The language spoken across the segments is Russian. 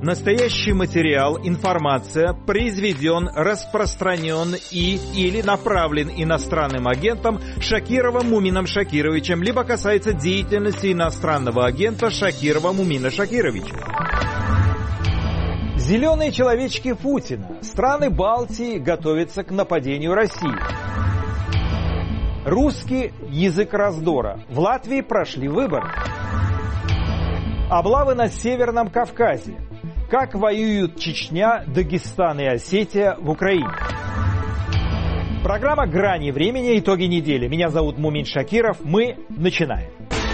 Настоящий материал, информация произведен, распространен или направлен иностранным агентом Шакировым Мумином Шакировичем, либо касается деятельности иностранного агента Шакирова Мумина Шакировича. Зеленые человечки Путина. Страны Балтии готовятся к нападению России. Русский язык раздора. В Латвии прошли выборы. Облавы на Северном Кавказе. Как воюют Чечня, Дагестан и Осетия в Украине. Программа «Грани времени. Итоги недели». Меня зовут Мумин Шакиров. Мы начинаем.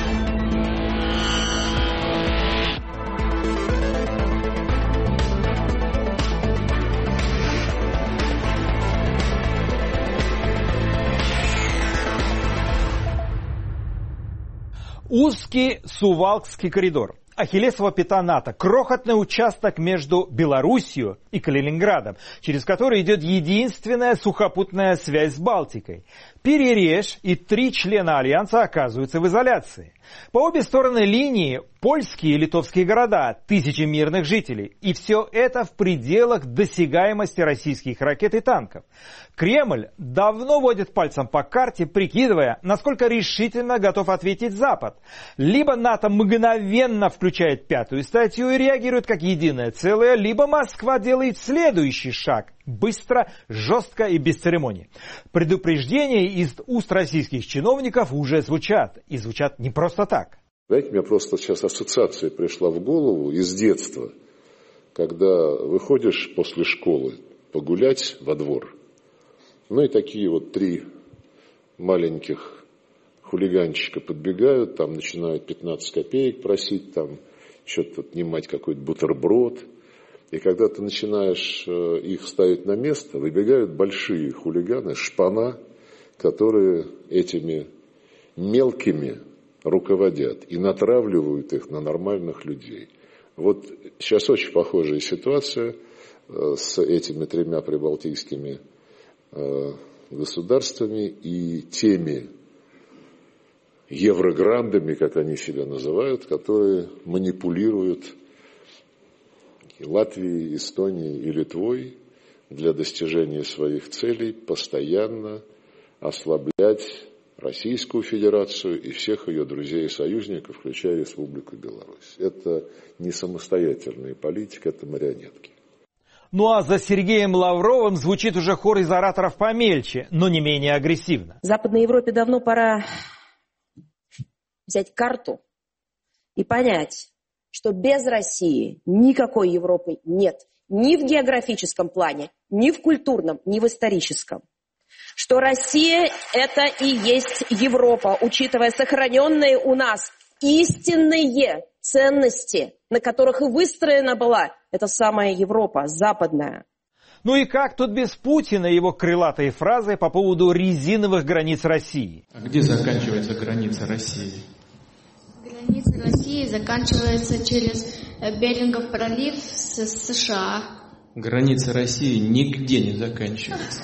Узкий Сувалкский коридор. Ахиллесова пята НАТО. Крохотный участок между Белоруссией и Калининградом, через который идет единственная сухопутная связь с Балтикой. Перережь, и 3 члена Альянса оказываются в изоляции. По обе стороны линии польские и литовские города, тысячи мирных жителей. И все это в пределах досягаемости российских ракет и танков. Кремль давно водит пальцем по карте, прикидывая, насколько решительно готов ответить Запад. Либо НАТО мгновенно включает 5-ю статью и реагирует как единое целое, либо Москва делает следующий шаг. Быстро, жестко и без церемоний. Предупреждения из уст российских чиновников уже звучат. И звучат не просто так. Знаете, мне просто сейчас ассоциация пришла в голову из детства, когда выходишь после школы погулять во двор. Ну и такие вот 3 маленьких хулиганчика подбегают, там начинают 15 копеек просить, там что-то отнимать, какой-то бутерброд. И когда ты начинаешь их ставить на место, выбегают большие хулиганы, шпана, которые этими мелкими руководят и натравливают их на нормальных людей. Вот сейчас очень похожая ситуация с этими 3 прибалтийскими государствами и теми еврограндами, как они себя называют, которые манипулируют и Латвией, Эстонией и Литвой для достижения своих целей, постоянно ослаблять Российскую Федерацию и всех ее друзей и союзников, включая Республику Беларусь. Это не самостоятельная политика, это марионетки. Ну а за Сергеем Лавровым звучит уже хор из ораторов помельче, но не менее агрессивно. Западной Европе давно пора взять карту и понять, что без России никакой Европы нет. Ни в географическом плане, ни в культурном, ни в историческом. Что Россия – это и есть Европа, учитывая сохраненные у нас истинные ценности, на которых и выстроена была эта самая Европа, западная. Ну и как тут без Путина и его крылатой фразы по поводу резиновых границ России? А где заканчивается граница России? Граница России заканчивается через Берингов пролив с США. Граница России нигде не заканчивается.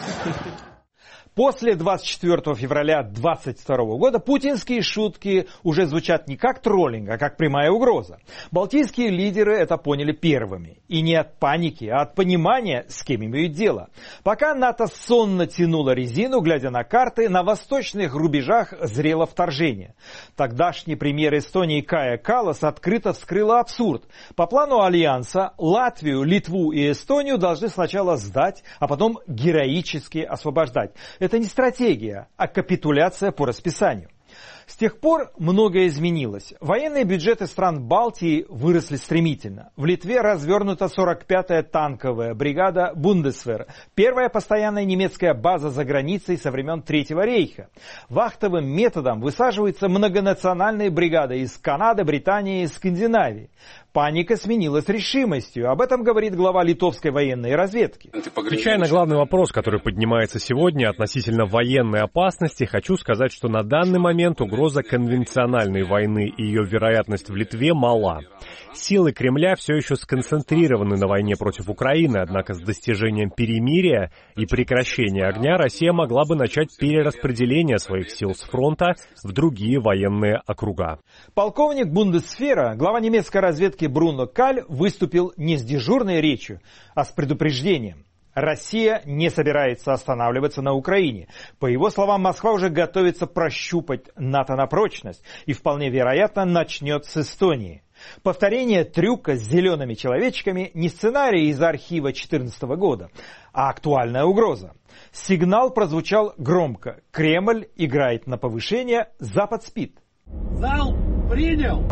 После 24 февраля 2022 года путинские шутки уже звучат не как троллинг, а как прямая угроза. Балтийские лидеры это поняли первыми. И не от паники, а от понимания, с кем имеют дело. Пока НАТО сонно тянуло резину, глядя на карты, на восточных рубежах зрело вторжение. Тогдашний премьер Эстонии Кая Каллас открыто вскрыла абсурд. По плану Альянса Латвию, Литву и Эстонию должны сначала сдать, а потом героически освобождать. Это не стратегия, а капитуляция по расписанию. С тех пор многое изменилось. Военные бюджеты стран Балтии выросли стремительно. В Литве развернута 45-я танковая бригада Бундесвер, первая постоянная немецкая база за границей со времен Третьего рейха. Вахтовым методом высаживаются многонациональные бригады из Канады, Британии и Скандинавии. Паника сменилась решимостью. Об этом говорит глава литовской военной разведки. Отвечая на главный вопрос, который поднимается сегодня относительно военной опасности, хочу сказать, что на данный момент угроза конвенциональной войны и ее вероятность в Литве мала. Силы Кремля все еще сконцентрированы на войне против Украины, однако с достижением перемирия и прекращения огня Россия могла бы начать перераспределение своих сил с фронта в другие военные округа. Полковник Бундесвера, глава немецкой разведки Балтии Бруно Каль выступил не с дежурной речью, а с предупреждением. Россия не собирается останавливаться на Украине. По его словам, Москва уже готовится прощупать НАТО на прочность и вполне вероятно начнет с Эстонии. Повторение трюка с зелеными человечками не сценарий из архива 2014 года, а актуальная угроза. Сигнал прозвучал громко. Кремль играет на повышение, Запад спит. Зал принял!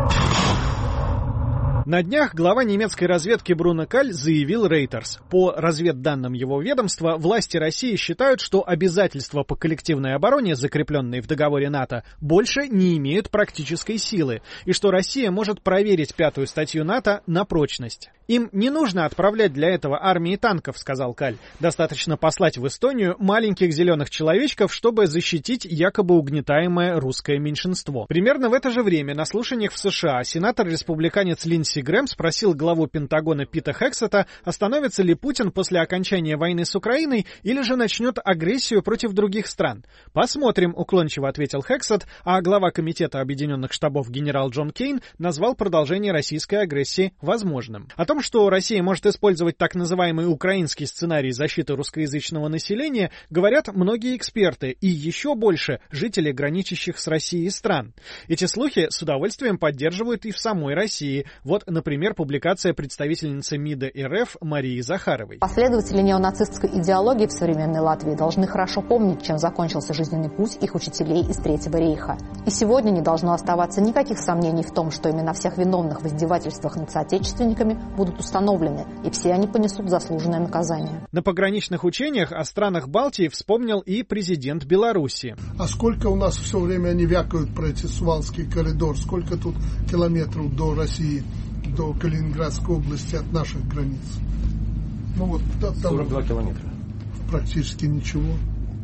На днях глава немецкой разведки Бруно Каль заявил Reuters. По разведданным его ведомства, власти России считают, что обязательства по коллективной обороне, закрепленные в договоре НАТО, больше не имеют практической силы, и что Россия может проверить 5-ю статью НАТО на прочность. Им не нужно отправлять для этого армии танков, сказал Каль. Достаточно послать в Эстонию маленьких зеленых человечков, чтобы защитить якобы угнетаемое русское меньшинство. Примерно в это же время на слушаниях в США сенатор-республиканец Линдси Грэм спросил главу Пентагона Пита Хексета, остановится ли Путин после окончания войны с Украиной или же начнет агрессию против других стран. «Посмотрим», — уклончиво ответил Хексет, а глава Комитета Объединенных Штабов генерал Джон Кейн назвал продолжение российской агрессии возможным. О том, что Россия может использовать так называемый украинский сценарий защиты русскоязычного населения, говорят многие эксперты и еще больше жители граничащих с Россией стран. Эти слухи с удовольствием поддерживают и в самой России. Вот, например, публикация представительницы МИДа РФ Марии Захаровой. Последователи неонацистской идеологии в современной Латвии должны хорошо помнить, чем закончился жизненный путь их учителей из Третьего рейха. И сегодня не должно оставаться никаких сомнений в том, что имена всех виновных в издевательствах над соотечественниками будут установлены, и все они понесут заслуженное наказание. На пограничных учениях о странах Балтии вспомнил и президент Беларуси. А сколько у нас все время они вякают про эти Сувалский коридор, сколько тут километров до России, до Калининградской области от наших границ? Ну вот, 42 километра. Практически ничего.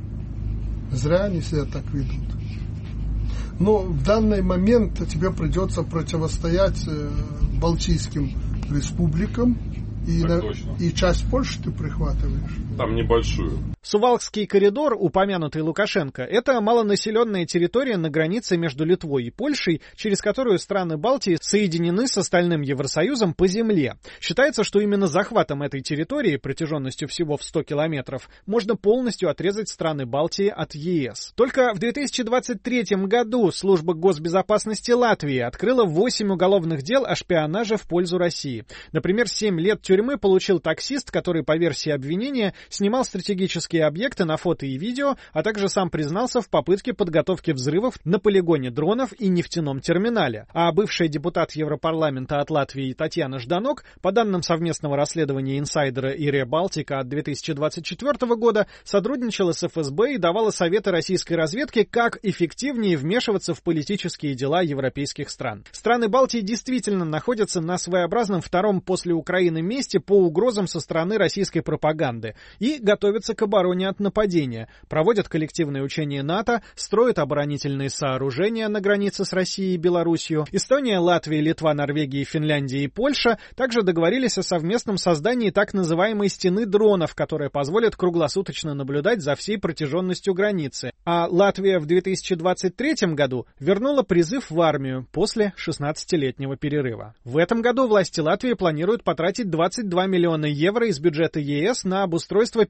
Зря они себя так ведут. Но в данный момент тебе придется противостоять балтийским республикам, и часть Польши ты прихватываешь. Там небольшую. Сувалкский коридор, упомянутый Лукашенко, это малонаселенная территория на границе между Литвой и Польшей, через которую страны Балтии соединены с остальным Евросоюзом по земле. Считается, что именно захватом этой территории, протяженностью всего в 100 километров, можно полностью отрезать страны Балтии от ЕС. Только в 2023 году служба госбезопасности Латвии открыла 8 уголовных дел о шпионаже в пользу России. Например, 7 лет тюрьмы получил таксист, который, по версии обвинения, снимал стратегические объекты на фото и видео, а также сам признался в попытке подготовки взрывов на полигоне дронов и нефтяном терминале. А бывшая депутат Европарламента от Латвии Татьяна Жданок, по данным совместного расследования инсайдера и Ребалтика от 2024 года, сотрудничала с ФСБ и давала советы российской разведке, как эффективнее вмешиваться в политические дела европейских стран. Страны Балтии действительно находятся на своеобразном втором после Украины месте по угрозам со стороны российской пропаганды и готовятся к обороне от нападения, проводят коллективные учения НАТО, строят оборонительные сооружения на границе с Россией и Белоруссией. Эстония, Латвия, Литва, Норвегия, Финляндия и Польша также договорились о совместном создании так называемой стены дронов, которая позволит круглосуточно наблюдать за всей протяженностью границы. А Латвия в 2023 году вернула призыв в армию после 16-летнего перерыва. В этом году власти Латвии планируют потратить 22 миллиона евро из бюджета ЕС на обустройство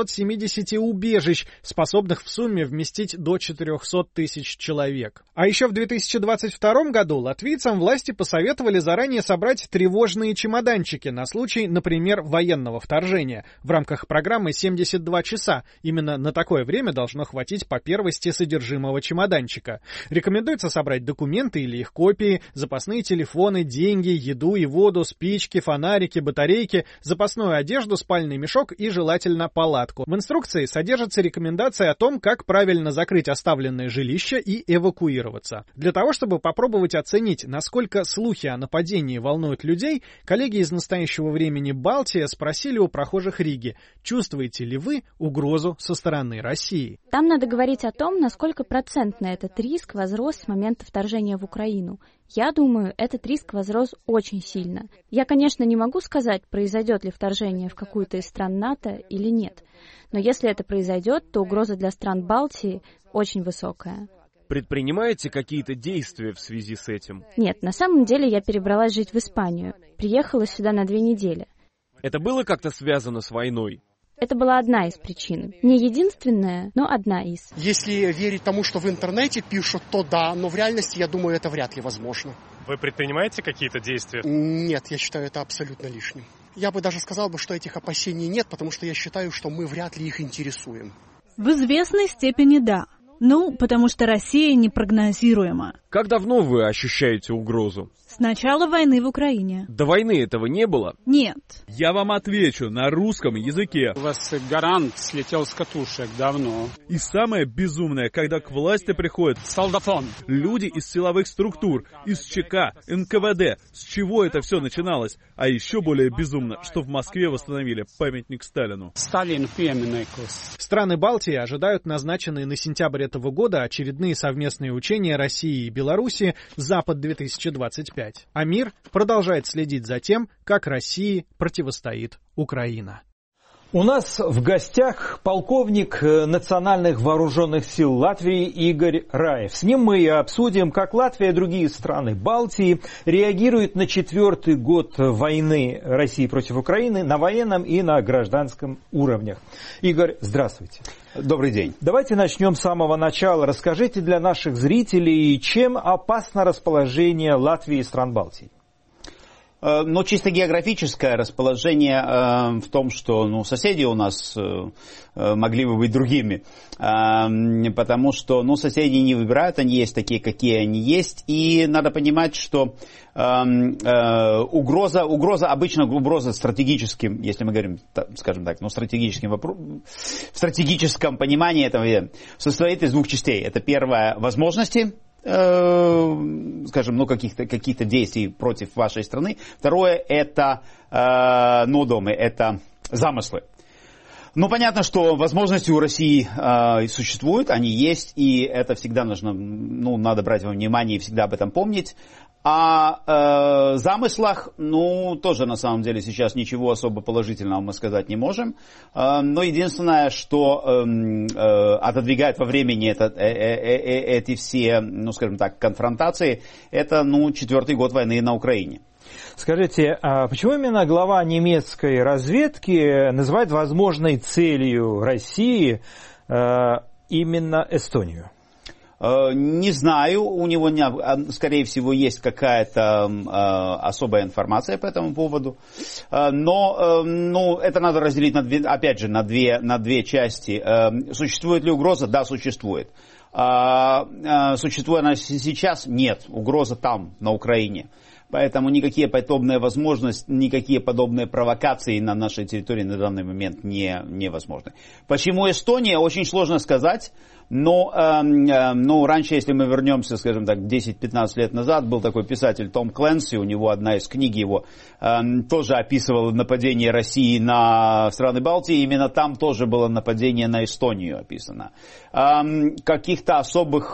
570 убежищ, способных в сумме вместить до 400 тысяч человек. А еще в 2022 году латвийцам власти посоветовали заранее собрать тревожные чемоданчики на случай, например, военного вторжения. В рамках программы 72 часа. Именно на такое время должно хватить по первости содержимого чемоданчика. Рекомендуется собрать документы или их копии, запасные телефоны, деньги, еду и воду, спички, фонарики, батарейки, запасную одежду, спальный мешок и, желательно, палатку. В инструкции содержатся рекомендации о том, как правильно закрыть оставленное жилище и эвакуироваться. Для того, чтобы попробовать оценить, насколько слухи о нападении волнуют людей, коллеги из «Настоящего времени Балтия» спросили у прохожих Риги, чувствуете ли вы угрозу со стороны России? Там надо говорить о том, насколько процентно этот риск возрос с момента вторжения в Украину. Я думаю, этот риск возрос очень сильно. Я, конечно, не могу сказать, произойдет ли вторжение в какую-то из стран НАТО или нет. Но если это произойдет, то угроза для стран Балтии очень высокая. предпринимаете какие-то действия в связи с этим? Нет, на самом деле я перебралась жить в Испанию. Приехала сюда на 2 недели. Это было как-то связано с войной? Это была одна из причин. Не единственная, но одна из. Если верить тому, что в интернете пишут, то да, но в реальности, я думаю, это вряд ли возможно. Вы предпринимаете какие-то действия? Нет, я считаю это абсолютно лишним. Я бы даже сказал, что этих опасений нет, потому что я считаю, что мы вряд ли их интересуем. В известной степени да. Ну, потому что Россия непрогнозируема. Как давно вы ощущаете угрозу? С начала войны в Украине. До войны этого не было? Нет. Я вам отвечу на русском языке. У вас гарант слетел с катушек давно. И самое безумное, когда к власти приходят солдафон. Люди из силовых структур, из ЧК, НКВД. С чего это все начиналось? А еще более безумно, что в Москве восстановили памятник Сталину. Сталин пиеменекус. Страны Балтии ожидают назначенные на сентябрь этого года очередные совместные учения России и Беларуси «Запад-2025». А мир продолжает следить за тем, как России противостоит Украина. У нас в гостях полковник национальных вооруженных сил Латвии Игорь Раев. С ним мы и обсудим, как Латвия и другие страны Балтии реагируют на 4-й год войны России против Украины на военном и на гражданском уровнях. Игорь, здравствуйте. Добрый день. Давайте начнем с самого начала. Расскажите для наших зрителей, чем опасно расположение Латвии и стран Балтии? Ну, чисто географическое расположение в том, что соседи у нас могли бы быть другими, потому что соседи не выбирают, они есть такие, какие они есть, и надо понимать, что угроза обычно угроза стратегическим, если мы говорим, скажем так, в стратегическом понимании этого состоит из 2 частей. Это первое — возможности, скажем, каких-то действий против вашей страны. Второе — это нодомы, это замыслы. Понятно, что возможности у России существуют, они есть, и это всегда нужно, надо брать во внимание и всегда об этом помнить. О замыслах, тоже на самом деле сейчас ничего особо положительного мы сказать не можем. Но единственное, что отодвигает во времени эти все, скажем так, конфронтации, это 4-й год войны на Украине. Скажите, а почему именно глава немецкой разведки называет возможной целью России именно Эстонию? Не знаю, у него, скорее всего, есть какая-то особая информация по этому поводу, но это надо разделить на две части. Существует ли угроза? Да, существует. Существует она сейчас? Нет. Угроза там, на Украине. Поэтому никакие подобные возможности, никакие подобные провокации на нашей территории на данный момент невозможны. Почему Эстония? Очень сложно сказать. Но раньше, если мы вернемся, скажем так, 10-15 лет назад, был такой писатель Том Кленси, у него одна из книг его тоже описывала нападение России на страны Балтии, именно там тоже было нападение на Эстонию описано. Каких-то особых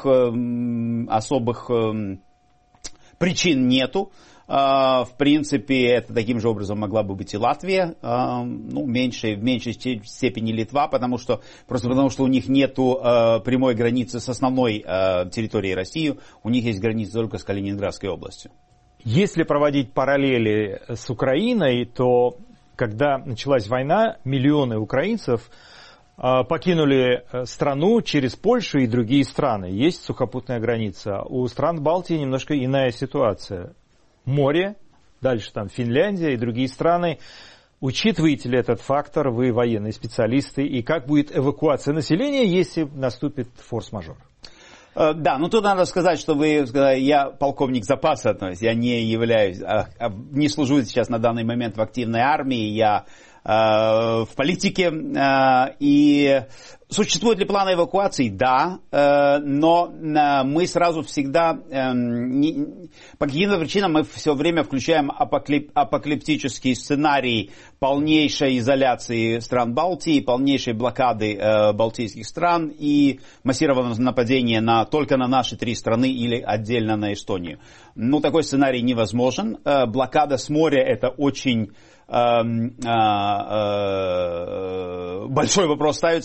причин нету. В принципе, это таким же образом могла бы быть и Латвия, в меньшей степени Литва, потому что у них нету прямой границы с основной территорией России, у них есть граница только с Калининградской областью. Если проводить параллели с Украиной, то когда началась война, миллионы украинцев покинули страну через Польшу и другие страны. Есть сухопутная граница. У стран Балтии немножко иная ситуация. Море, дальше там Финляндия и другие страны. Учитываете ли этот фактор, вы военные специалисты, и как будет эвакуация населения, если наступит форс-мажор? Да, тут надо сказать, что я полковник запаса, то есть я не служу сейчас на данный момент в активной армии, я в политике. И существуют ли планы эвакуации? Да, но мы сразу всегда, по каким-то причинам мы все время включаем апокалиптический сценарий полнейшей изоляции стран Балтии, полнейшей блокады балтийских стран и массированного нападения только на наши 3 страны или отдельно на Эстонию. Такой сценарий невозможен. Блокада с моря — это очень большой вопрос ставится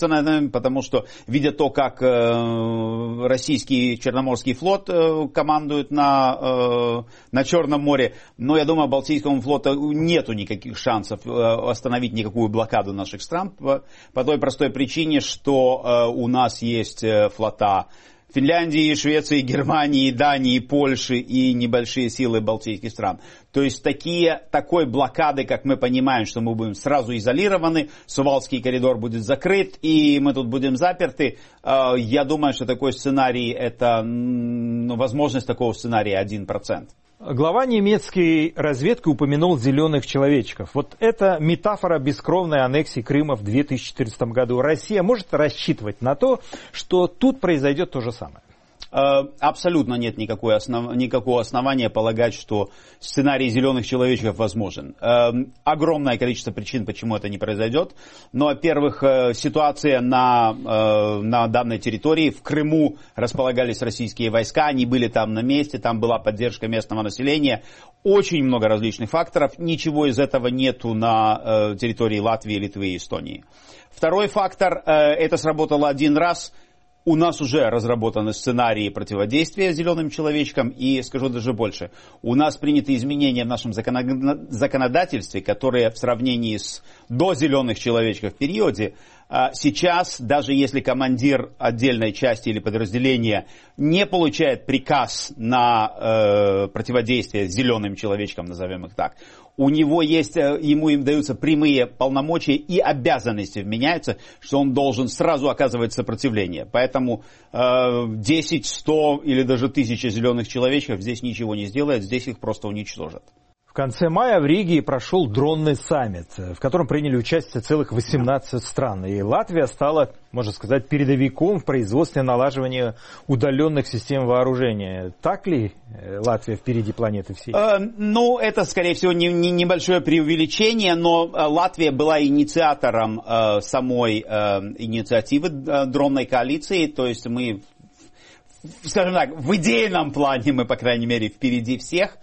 потому что, видя то, как российский Черноморский флот командует на Черном море, но я думаю, Балтийскому флоту нету никаких шансов остановить никакую блокаду наших стран по той простой причине, что у нас есть флота Финляндии, Швеции, Германии, Дании, Польши и небольшие силы балтийских стран. То есть такой блокады, как мы понимаем, что мы будем сразу изолированы, Сувалский коридор будет закрыт, и мы тут будем заперты. Я думаю, что такой сценарий, это возможность такого сценария 1%. Глава немецкой разведки упомянул зеленых человечков. Вот это метафора бескровной аннексии Крыма в 2014 году. Россия может рассчитывать на то, что тут произойдет то же самое? Абсолютно нет никакого основания полагать, что сценарий зеленых человечков возможен. Огромное количество причин, почему это не произойдет. Но, во-первых, ситуация на данной территории. В Крыму располагались российские войска, они были там на месте, там была поддержка местного населения. Очень много различных факторов. Ничего из этого нету на территории Латвии, Литвы и Эстонии. Второй фактор, это сработало один раз. У нас уже разработаны сценарии противодействия зеленым человечкам, и скажу даже больше. У нас приняты изменения в нашем законодательстве, которые в сравнении с до зеленых человечков в периоде, сейчас, даже если командир отдельной части или подразделения не получает приказ на противодействие зеленым человечкам, назовем их так, ему им даются прямые полномочия и обязанности вменяются, что он должен сразу оказывать сопротивление. Поэтому 10, 100 или даже 1000 зеленых человечков здесь ничего не сделает, здесь их просто уничтожат. В конце мая в Риге прошел дронный саммит, в котором приняли участие целых 18 стран. И Латвия стала, можно сказать, передовиком в производстве налаживания удаленных систем вооружения. Так ли Латвия впереди планеты всей? Это, скорее всего, небольшое преувеличение, но Латвия была инициатором самой инициативы дронной коалиции. То есть мы, скажем так, в идейном плане мы, по крайней мере, впереди всех.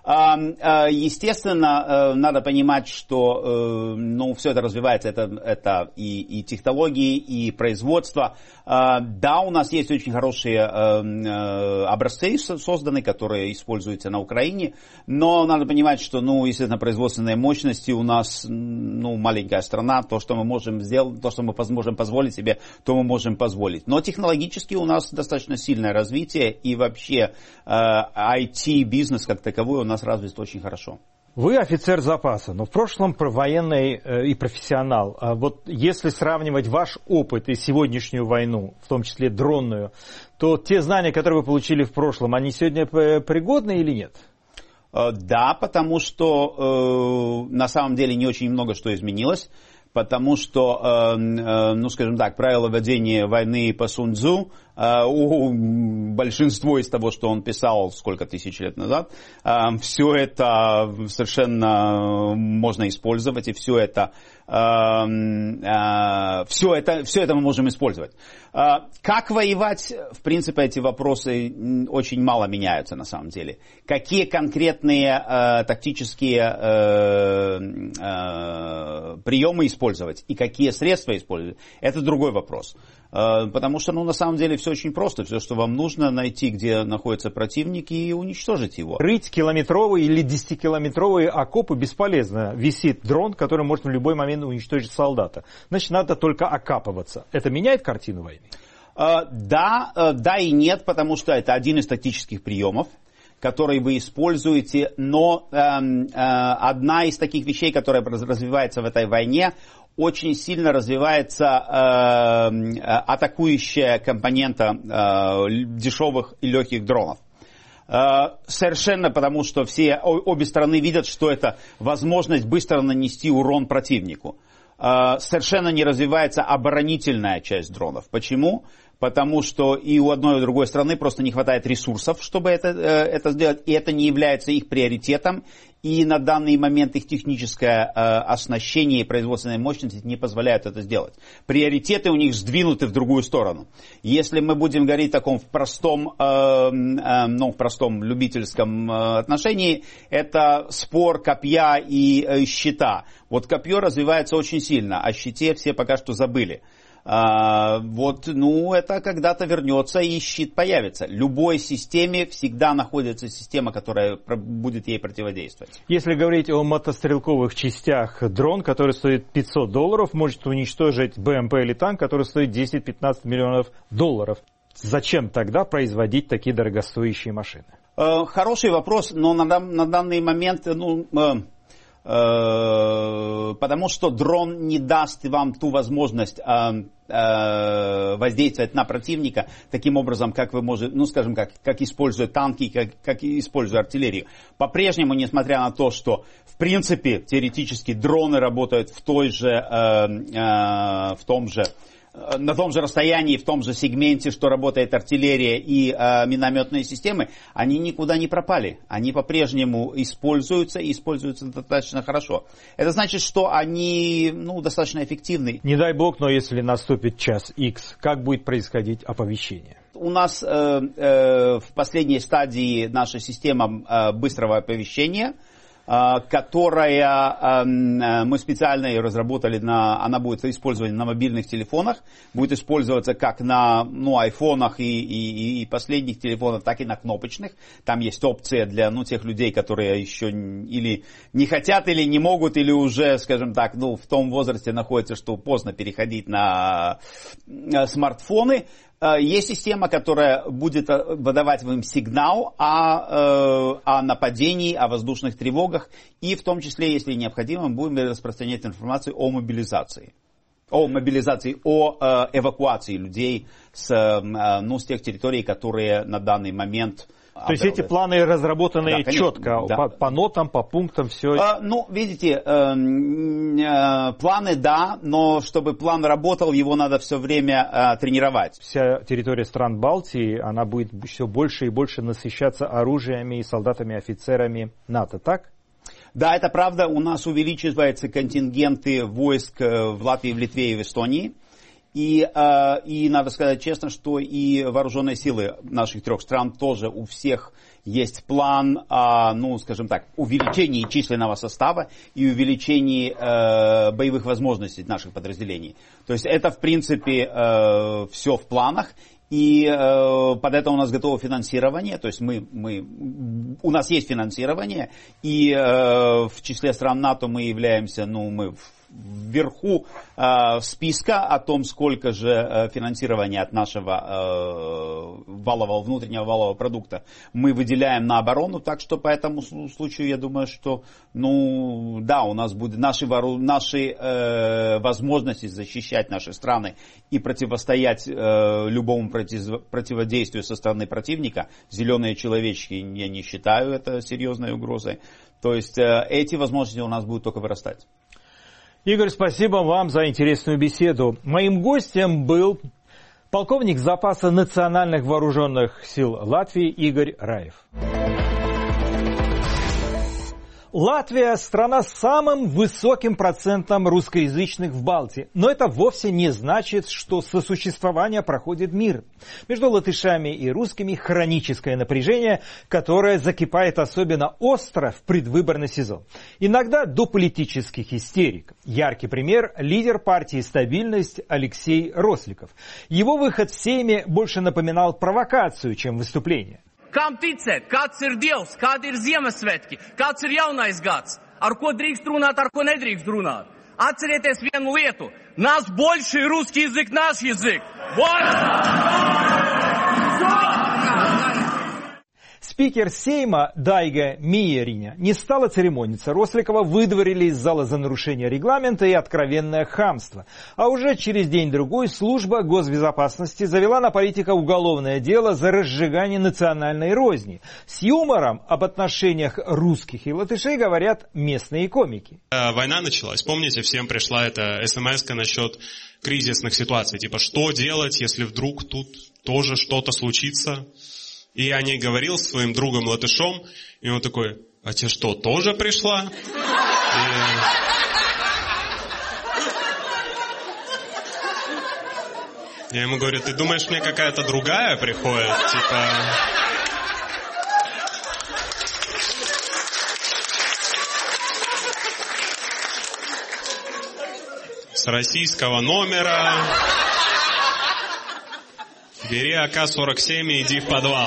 Естественно, надо понимать, что все это развивается, это и технологии, и производство. Да, у нас есть очень хорошие образцы созданы, которые используются на Украине, но надо понимать, что, естественно, производственные мощности у нас, маленькая страна, то, что мы можем сделать, то, что мы можем позволить себе, то мы можем позволить. Но технологически у нас достаточно сильное развитие, и вообще IT-бизнес как таковой у нас развит очень хорошо. Вы офицер запаса, но в прошлом военный и профессионал. Вот если сравнивать ваш опыт и сегодняшнюю войну, в том числе дронную, то те знания, которые вы получили в прошлом, они сегодня пригодны или нет? Да, потому что на самом деле не очень много что изменилось. Потому что, скажем так, правила ведения войны по Сун Цзу, большинство из того, что он писал сколько тысяч лет назад, все это совершенно можно использовать, и все это мы можем использовать. Как воевать, в принципе, эти вопросы очень мало меняются на самом деле. Какие конкретные тактические приемы использовать и какие средства использовать, это другой вопрос. Потому что, на самом деле, все очень просто. Все, что вам нужно, найти, где находится противник, и уничтожить его. Рыть километровые или 10-километровые окопы бесполезно. Висит дрон, который может в любой момент уничтожить солдата. Значит, надо только окапываться. Это меняет картину войны? Да и нет, потому что это один из тактических приемов, который вы используете. Но одна из таких вещей, которая развивается в этой войне, очень сильно развивается атакующая компонента дешевых и легких дронов. Совершенно потому, что обе стороны видят, что это возможность быстро нанести урон противнику. Совершенно не развивается оборонительная часть дронов. Почему? Потому что и у одной и у другой страны просто не хватает ресурсов, чтобы это сделать, и это не является их приоритетом, и на данный момент их техническое оснащение и производственная мощность не позволяют это сделать. Приоритеты у них сдвинуты в другую сторону. Если мы будем говорить в таком в простом любительском отношении, это спор копья и щита. Вот копье развивается очень сильно, о щите все пока что забыли. это когда-то вернется и щит появится. Любой системе всегда находится система, которая будет ей противодействовать. Если говорить о мотострелковых частях, дрон, который стоит $500, может уничтожить БМП или танк, который стоит 10-15 миллионов долларов. Зачем тогда производить такие дорогостоящие машины? Хороший вопрос, но на данный момент, потому что дрон не даст вам ту возможность воздействовать на противника таким образом, как вы можете, как используя танки, как используя артиллерию. По-прежнему, несмотря на то, что в принципе теоретически дроны работают на том же расстоянии, в том же сегменте, что работает артиллерия и минометные системы, они никуда не пропали. Они по-прежнему используются и используются достаточно хорошо. Это значит, что они достаточно эффективны. Не дай бог, но если наступит час X, как будет происходить оповещение? У нас в последней стадии наша система быстрого оповещения, которая мы специально ее разработали, она будет использована на мобильных телефонах, будет использоваться как на айфонах и последних телефонах, так и на кнопочных. Там есть опция для тех людей, которые еще или не хотят, или не могут, или уже, скажем так, в том возрасте находятся, что поздно переходить на смартфоны. Есть система, которая будет выдавать вам сигнал о нападении, о воздушных тревогах, и в том числе, если необходимо, мы будем распространять информацию о мобилизации, о эвакуации людей с тех территорий, которые на данный момент... То есть эти планы разработаны четко, по нотам, по пунктам, все? Видите, планы но чтобы план работал, его надо все время тренировать. Вся территория стран Балтии, она будет все больше и больше насыщаться оружиями и солдатами, офицерами НАТО, так? Да, это правда. У нас увеличиваются контингенты войск в Латвии, в Литве и в Эстонии. И надо сказать честно, что и вооруженные силы наших трех стран тоже у всех есть план, увеличения численного состава и увеличения боевых возможностей наших подразделений. То есть это, в принципе, все в планах. И под это у нас готово финансирование, то есть у нас есть финансирование, и в числе стран НАТО мы являемся, мы вверху списка о том, сколько же финансирования от нашего внутреннего валового продукта мы выделяем на оборону, так что по этому случаю я думаю, что у нас будет наши возможности защищать наши страны и противостоять любому противодействию со стороны противника. Зеленые человечки, я не считаю это серьезной угрозой. То есть эти возможности у нас будут только вырастать. Игорь, спасибо вам за интересную беседу. Моим гостем был полковник запаса национальных вооруженных сил Латвии Игорь Раев. Латвия – страна с самым высоким процентом русскоязычных в Балтии. Но это вовсе не значит, что сосуществование проходит мир. Между латышами и русскими хроническое напряжение, которое закипает особенно остро в предвыборный сезон. Иногда до политических истерик. Яркий пример – лидер партии «Стабильность» Алексей Росликов. Его выход в Сейме больше напоминал провокацию, чем выступление. Kam ticēt, kāds ir Dievs, kādi ir Ziemassvētki, kāds ir jaunais gads, ar ko drīkst runāt, ar ko nedrīkst runāt. Atcerieties vienu lietu. Нас больше русский язык, наш язык. Спикер Сейма Дайга Миериня не стала церемониться. Росликова выдворили из зала за нарушение регламента и откровенное хамство. А уже через день-другой служба госбезопасности завела на политика уголовное дело за разжигание национальной розни. С юмором об отношениях русских и латышей говорят местные комики. Война началась. Помните, всем пришла эта смс-ка насчет кризисных ситуаций. Типа, что делать, если вдруг тут тоже что-то случится? И я о ней говорил с своим другом латышом, и он такой: а тебе что, тоже пришла? Я ему говорю: ты думаешь, мне какая-то другая приходит? Типа... с российского номера. Бери АК-47 и иди в подвал.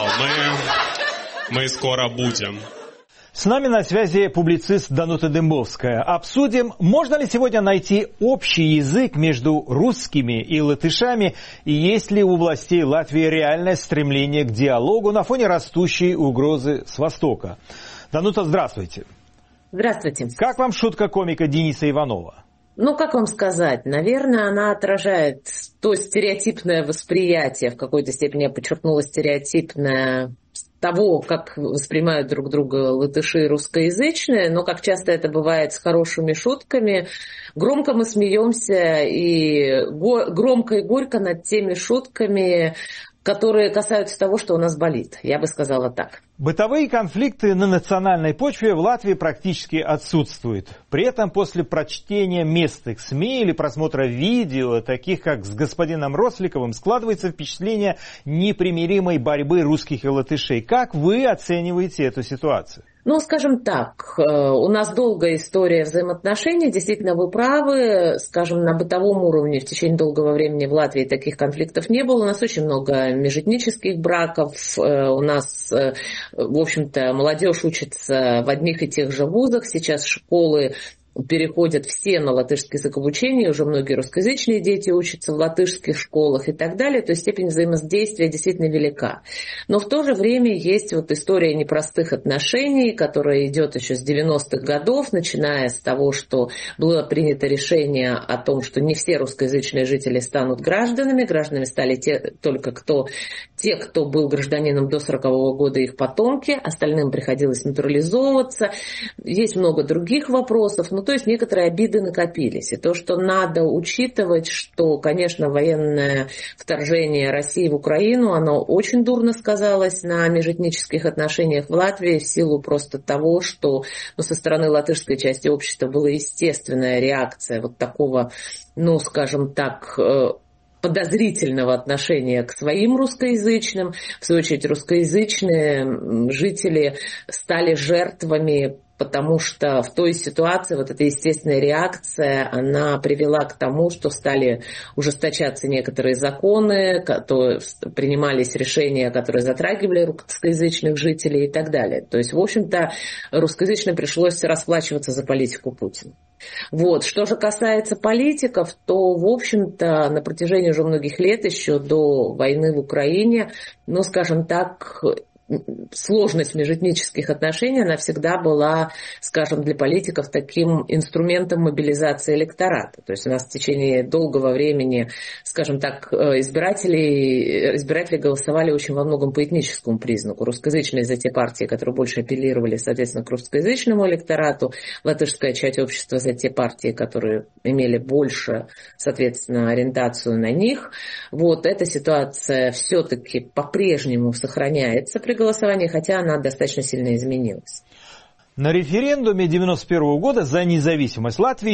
Мы скоро будем. С нами на связи публицист Данута Дембовская. Обсудим, можно ли сегодня найти общий язык между русскими и латышами, и есть ли у властей Латвии реальное стремление к диалогу на фоне растущей угрозы с Востока. Данута, здравствуйте. Здравствуйте. Как вам шутка комика Дениса Иванова? Ну, как вам сказать, наверное, она отражает то стереотипное восприятие, в какой-то степени я подчеркнула стереотипное того, как воспринимают друг друга латыши и русскоязычные, но, как часто это бывает с хорошими шутками, громко мы смеемся и громко и горько над теми шутками, которые касаются того, что у нас болит. Я бы сказала так. Бытовые конфликты на национальной почве в Латвии практически отсутствуют. При этом после прочтения местных СМИ или просмотра видео, таких как с господином Росликовым, складывается впечатление непримиримой борьбы русских и латышей. Как вы оцениваете эту ситуацию? Ну, скажем так, у нас долгая история взаимоотношений, действительно вы правы, скажем, на бытовом уровне в течение долгого времени в Латвии таких конфликтов не было, у нас очень много межэтнических браков, у нас, в общем-то, молодежь учится в одних и тех же вузах, сейчас школы переходят все на латышский язык обучения, уже многие русскоязычные дети учатся в латышских школах и так далее, то есть степень взаимодействия действительно велика. Но в то же время есть вот история непростых отношений, которая идет еще с 90-х годов, начиная с того, что было принято решение о том, что не все русскоязычные жители станут гражданами, гражданами стали те, кто был гражданином до 40-го года, их потомки, остальным приходилось натурализовываться. Есть много других вопросов, то есть некоторые обиды накопились. И то, что надо учитывать, что, конечно, военное вторжение России в Украину, оно очень дурно сказалось на межэтнических отношениях в Латвии в силу просто того, что со стороны латышской части общества была естественная реакция вот такого, скажем так, подозрительного отношения к своим русскоязычным. В свою очередь русскоязычные жители стали жертвами, потому что в той ситуации вот эта естественная реакция, она привела к тому, что стали ужесточаться некоторые законы, принимались решения, которые затрагивали русскоязычных жителей и так далее. То есть, в общем-то, русскоязычным пришлось расплачиваться за политику Путина. Вот. Что же касается политиков, то, в общем-то, на протяжении уже многих лет, еще до войны в Украине, скажем так, сложность межэтнических отношений, она всегда была, скажем, для политиков таким инструментом мобилизации электората. То есть у нас в течение долгого времени, скажем так, избиратели голосовали очень во многом по этническому признаку. Русскоязычные за те партии, которые больше апеллировали, соответственно, к русскоязычному электорату, латышская часть общества за те партии, которые имели больше, соответственно, ориентацию на них. Вот эта ситуация все-таки по-прежнему сохраняется при голосовании, хотя она достаточно сильно изменилась. На референдуме 1991 года за независимость Латвии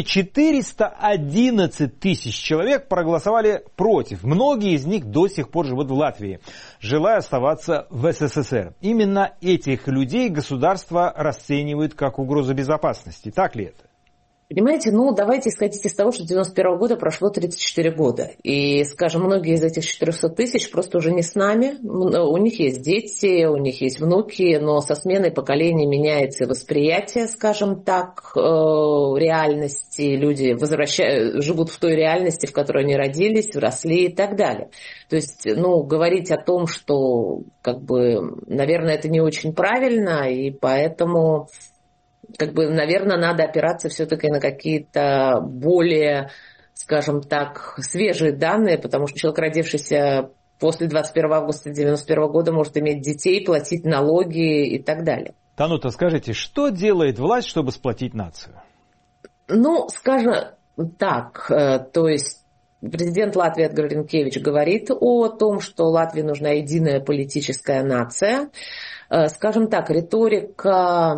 411 тысяч человек проголосовали против. Многие из них до сих пор живут в Латвии, желая оставаться в СССР. Именно этих людей государство расценивает как угрозу безопасности. Так ли это? Понимаете, давайте исходить из того, что с 91 года прошло 34 года. И, скажем, многие из этих 400 тысяч просто уже не с нами. У них есть дети, у них есть внуки, но со сменой поколений меняется восприятие, скажем так, реальности. Люди живут в той реальности, в которой они родились, росли и так далее. То есть, говорить о том, что, наверное, это не очень правильно, и поэтому... наверное, надо опираться все-таки на какие-то более, скажем так, свежие данные, потому что человек, родившийся после 21 августа 1991 года, может иметь детей, платить налоги и так далее. Данута, скажите, что делает власть, чтобы сплотить нацию? Скажем так, то есть президент Латвии Эдгар Ринкевич говорит о том, что Латвии нужна единая политическая нация. Скажем так, риторика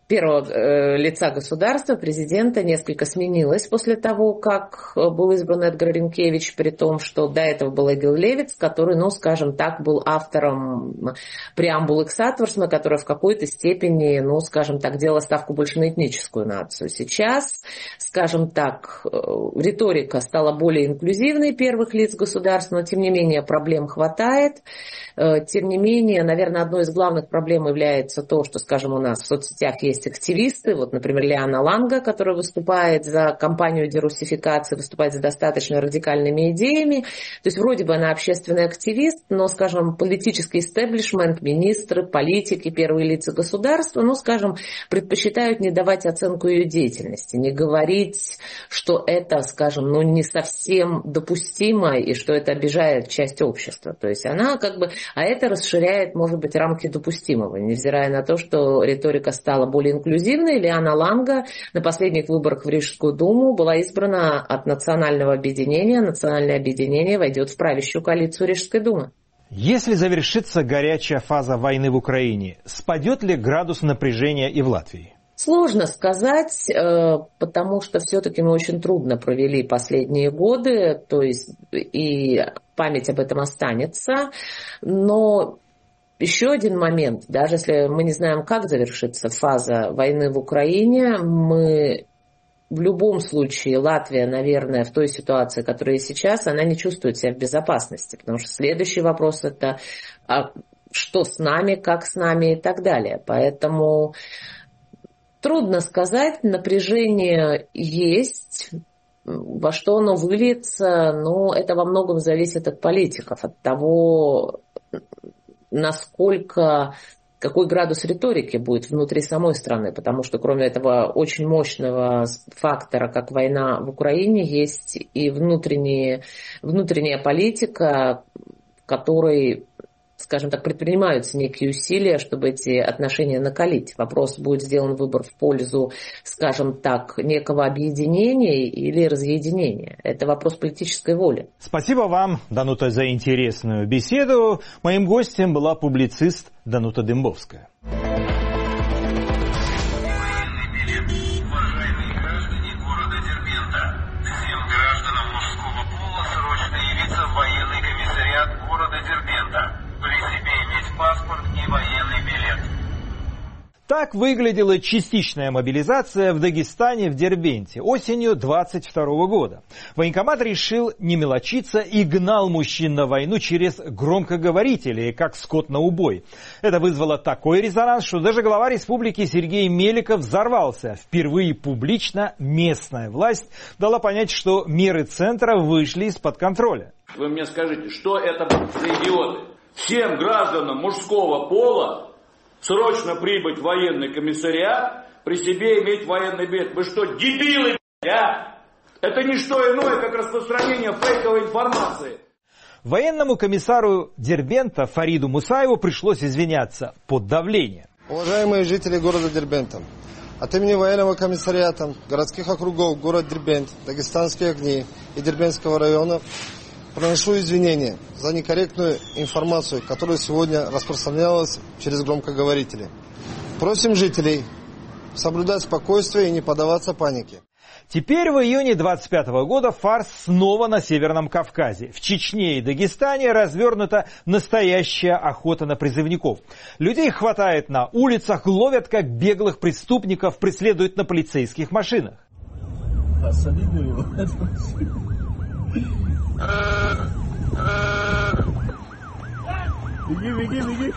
первого лица государства, президента, несколько сменилось после того, как был избран Эдгар Ринкевич, при том, что до этого был Эгил Левитс, который, ну, скажем так, был автором преамбулы к Сатворсме, которая в какой-то степени, ну, скажем так, делала ставку больше на этническую нацию. Сейчас, скажем так, риторика стала более инклюзивной первых лиц государства, но, тем не менее, проблем хватает. Тем не менее, наверное, одной из главных проблем является то, что, скажем, у нас в соцсетях есть активисты, вот, например, Лиана Ланга, которая выступает за кампанию дерусификации, выступает за достаточно радикальными идеями. То есть вроде бы она общественный активист, но, скажем, политический истеблишмент, министры, политики, первые лица государства, ну, скажем, предпочитают не давать оценку ее деятельности, не говорить, что это, скажем, ну, не совсем допустимо и что это обижает часть общества. То есть она как бы, а это расширяет, может быть, рамки допустимого, невзирая на то, что риторика стала более инклюзивной. Лиана Ланга на последних выборах в Рижскую думу была избрана от национального объединения. Национальное объединение войдет в правящую коалицию Рижской думы. Если завершится горячая фаза войны в Украине, спадет ли градус напряжения и в Латвии? Сложно сказать, потому что все-таки мы очень трудно провели последние годы, то есть и память об этом останется, но еще один момент, даже если мы не знаем, как завершится фаза войны в Украине, мы в любом случае, Латвия, наверное, в той ситуации, которая сейчас, она не чувствует себя в безопасности, потому что следующий вопрос это что с нами, как с нами и так далее. Поэтому трудно сказать, напряжение есть. Во что оно выльется, но это во многом зависит от политиков, от того, насколько, какой градус риторики будет внутри самой страны, потому что кроме этого очень мощного фактора, как война в Украине, есть и внутренняя политика, которой, скажем так, предпринимаются некие усилия, чтобы эти отношения накалить. Вопрос, будет сделан выбор в пользу, скажем так, некого объединения или разъединения. Это вопрос политической воли. Спасибо вам, Данута, за интересную беседу. Моим гостем была публицист Данута Дембовская. Так выглядела частичная мобилизация в Дагестане в Дербенте осенью 22 года. Военкомат решил не мелочиться и гнал мужчин на войну через громкоговорители, как скот на убой. Это вызвало такой резонанс, что даже глава республики Сергей Меликов взорвался. Впервые публично местная власть дала понять, что меры центра вышли из-под контроля. Вы мне скажите, что это за идиоты? Всем гражданам мужского пола срочно прибыть в военный комиссариат, при себе иметь военный билет. Вы что, дебилы, а? Это не что иное, как распространение фейковой информации. Военному комиссару Дербента Фариду Мусаеву пришлось извиняться под давлением. Уважаемые жители города Дербента, от имени военного комиссариата городских округов город Дербент, Дагестанские огни и Дербентского района приношу извинения за некорректную информацию, которая сегодня распространялась через громкоговорители. Просим жителей соблюдать спокойствие и не поддаваться панике. Теперь в июне 25 года фарс снова на Северном Кавказе. В Чечне и Дагестане развернута настоящая охота на призывников. Людей хватает на улицах, ловят как беглых преступников, преследуют на полицейских машинах. Беги.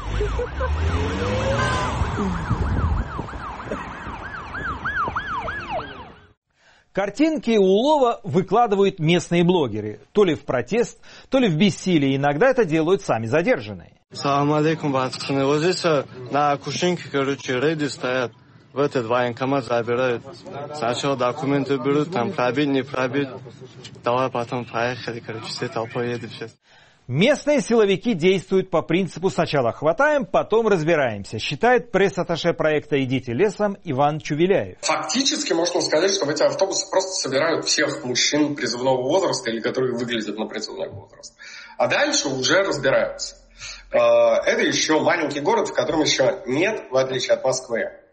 Картинки улова выкладывают местные блогеры. То ли в протест, то ли в бессилие. Иногда это делают сами задержанные. Салам алейкум, батюшка. Вот здесь на Кушинке, короче, рейды стоят. В этот военкомат забирают. Сначала документы берут, там пробить, не пробить. Давай потом поехали, короче, все толпой едем сейчас. Местные силовики действуют по принципу «сначала хватаем, потом разбираемся», считает пресс-атташе проекта «Идите лесом» Иван Чувеляев. Фактически можно сказать, что в эти автобусы просто собирают всех мужчин призывного возраста или которые выглядят на призывной возраст. А дальше уже разбираются. Это еще маленький город, в котором еще нет, в отличие от Москвы,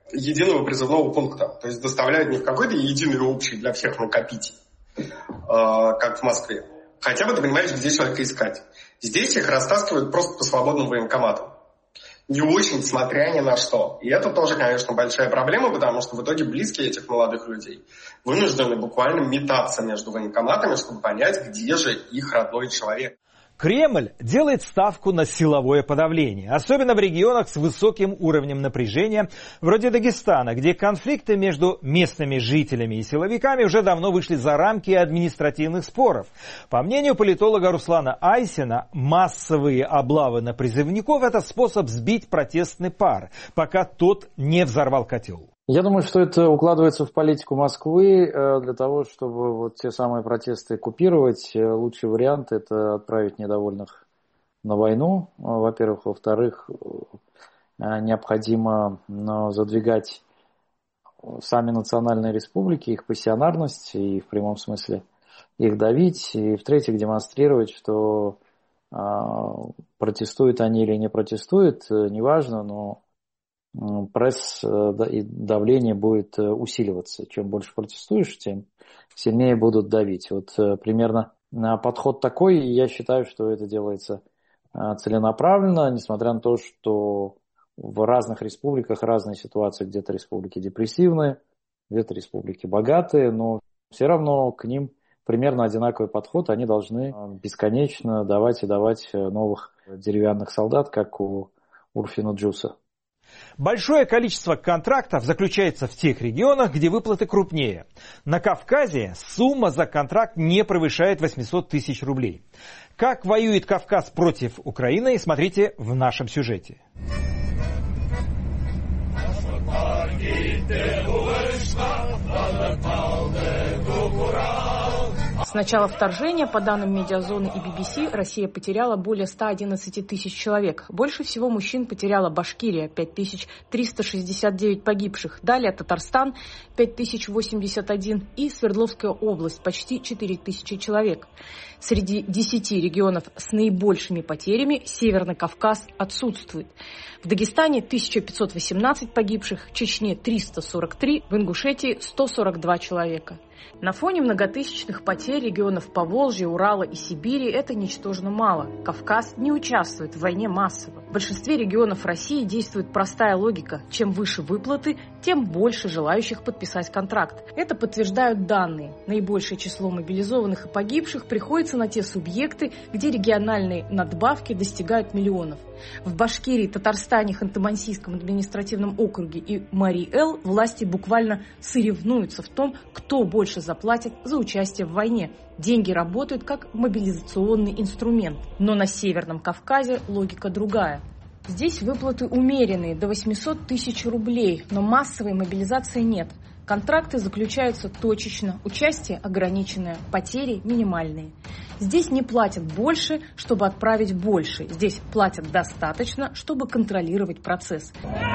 единого призывного пункта. То есть доставляют не в какой-то единый общий для всех накопитель, как в Москве. Хотя бы ты понимаешь, где человека искать. Здесь их растаскивают просто по свободным военкоматам. Не очень, смотря ни на что. И это тоже, конечно, большая проблема, потому что в итоге близкие этих молодых людей вынуждены буквально метаться между военкоматами, чтобы понять, где же их родной человек. Кремль делает ставку на силовое подавление, особенно в регионах с высоким уровнем напряжения, вроде Дагестана, где конфликты между местными жителями и силовиками уже давно вышли за рамки административных споров. По мнению политолога Руслана Айсина, массовые облавы на призывников – это способ сбить протестный пар, пока тот не взорвал котел. Я думаю, что это укладывается в политику Москвы для того, чтобы вот те самые протесты купировать. Лучший вариант – это отправить недовольных на войну, во-первых. Во-вторых, необходимо задвигать сами национальные республики, их пассионарность и в прямом смысле их давить. И в-третьих, демонстрировать, что протестуют они или не протестуют, неважно, но пресс и давление будет усиливаться. Чем больше протестуешь, тем сильнее будут давить. Вот примерно подход такой, и я считаю, что это делается целенаправленно, несмотря на то, что в разных республиках разные ситуации. Где-то республики депрессивные, где-то республики богатые, но все равно к ним примерно одинаковый подход. Они должны бесконечно давать и давать новых деревянных солдат, как у Урфина Джуса. Большое количество контрактов заключается в тех регионах, где выплаты крупнее. На Кавказе сумма за контракт не превышает 800 тысяч рублей. Как воюет Кавказ против Украины, смотрите в нашем сюжете. С начала вторжения, по данным Медиазоны и BBC, Россия потеряла более 111 тысяч человек. Больше всего мужчин потеряла Башкирия – 5369 погибших. Далее Татарстан – 5081 и Свердловская область – почти 4000 человек. Среди 10 регионов с наибольшими потерями Северный Кавказ отсутствует. В Дагестане 1518 погибших, в Чечне 343, в Ингушетии 142 человека. На фоне многотысячных потерь регионов Поволжья, Урала и Сибири это ничтожно мало. Кавказ не участвует в войне массово. В большинстве регионов России действует простая логика. Чем выше выплаты, тем больше желающих подписать контракт. Это подтверждают данные. Наибольшее число мобилизованных и погибших приходится на те субъекты, где региональные надбавки достигают миллионов. В Башкирии, Татарстане, Ханты-Мансийском административном округе и Марий-Эл власти буквально соревнуются в том, кто больше заплатит за участие в войне. Деньги работают как мобилизационный инструмент. Но на Северном Кавказе логика другая. Здесь выплаты умеренные, до 800 тысяч рублей, но массовой мобилизации нет. Контракты заключаются точечно, участие ограниченное, потери минимальные. Здесь не платят больше, чтобы отправить больше. Здесь платят достаточно, чтобы контролировать процесс.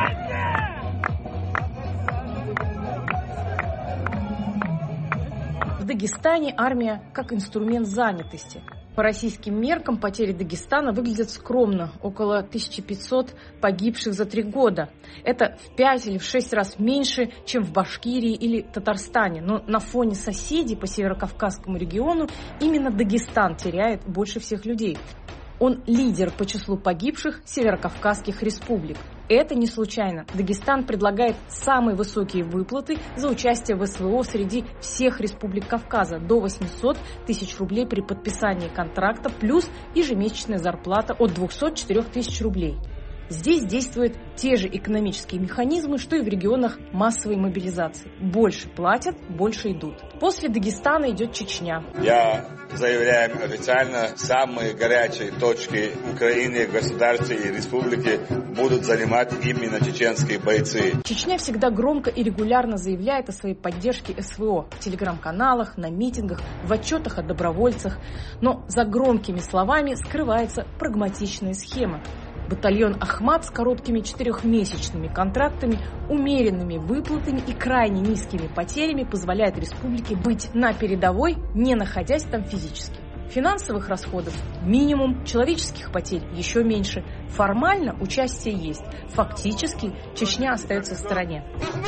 В Дагестане армия как инструмент занятости. По российским меркам потери Дагестана выглядят скромно. Около 1500 погибших за 3 года. Это в 5 или в 6 раз меньше, чем в Башкирии или Татарстане. Но на фоне соседей по Северокавказскому региону именно Дагестан теряет больше всех людей. Он лидер по числу погибших северокавказских республик. Это не случайно. Дагестан предлагает самые высокие выплаты за участие в СВО среди всех республик Кавказа. До 800 тысяч рублей при подписании контракта, плюс ежемесячная зарплата от 204 тысяч рублей. Здесь действуют те же экономические механизмы, что и в регионах массовой мобилизации. Больше платят, больше идут. После Дагестана идет Чечня. Я заявляю официально, самые горячие точки Украины, государства и республики будут занимать именно чеченские бойцы. Чечня всегда громко и регулярно заявляет о своей поддержке СВО в телеграм-каналах, на митингах, в отчетах о добровольцах. Но за громкими словами скрывается прагматичная схема. Батальон «Ахмат» с короткими 4-месячными контрактами, умеренными выплатами и крайне низкими потерями позволяет республике быть на передовой, не находясь там физически. Финансовых расходов минимум, человеческих потерь еще меньше. Формально участие есть. Фактически Чечня остается в стороне.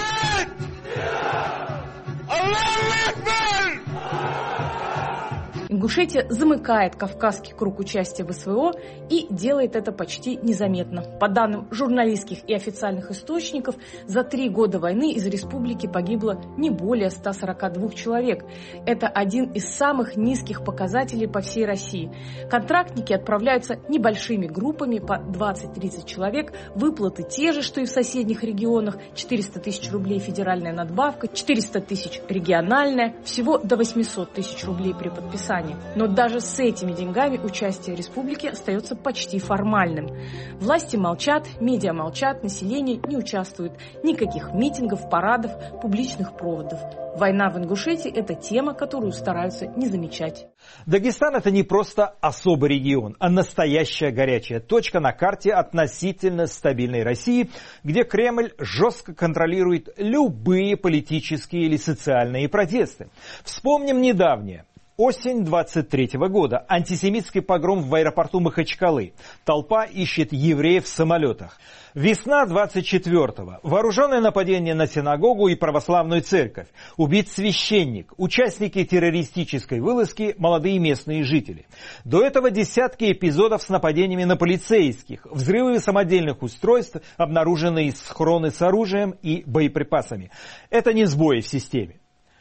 Ингушетия замыкает Кавказский круг участия в СВО и делает это почти незаметно. По данным журналистских и официальных источников, за 3 года войны из республики погибло не более 142 человек. Это один из самых низких показателей по всей России. Контрактники отправляются небольшими группами по 20-30 человек. Выплаты те же, что и в соседних регионах. 400 тысяч рублей федеральная надбавка, 400 тысяч региональная. Всего до 800 тысяч рублей при подписании. Но даже с этими деньгами участие республики остается почти формальным. Власти молчат, медиа молчат, население не участвует. Никаких митингов, парадов, публичных проводов. Война в Ингушетии – это тема, которую стараются не замечать. Дагестан – это не просто особый регион, а настоящая горячая точка на карте относительно стабильной России, где Кремль жестко контролирует любые политические или социальные протесты. Вспомним недавнее. Осень 23-го года. Антисемитский погром в аэропорту Махачкалы. Толпа ищет евреев в самолетах. Весна 24-го. Вооруженное нападение на синагогу и православную церковь. Убит священник. Участники террористической вылазки – молодые местные жители. До этого десятки эпизодов с нападениями на полицейских. Взрывы самодельных устройств, обнаруженные схроны с оружием и боеприпасами. Это не сбои в системе.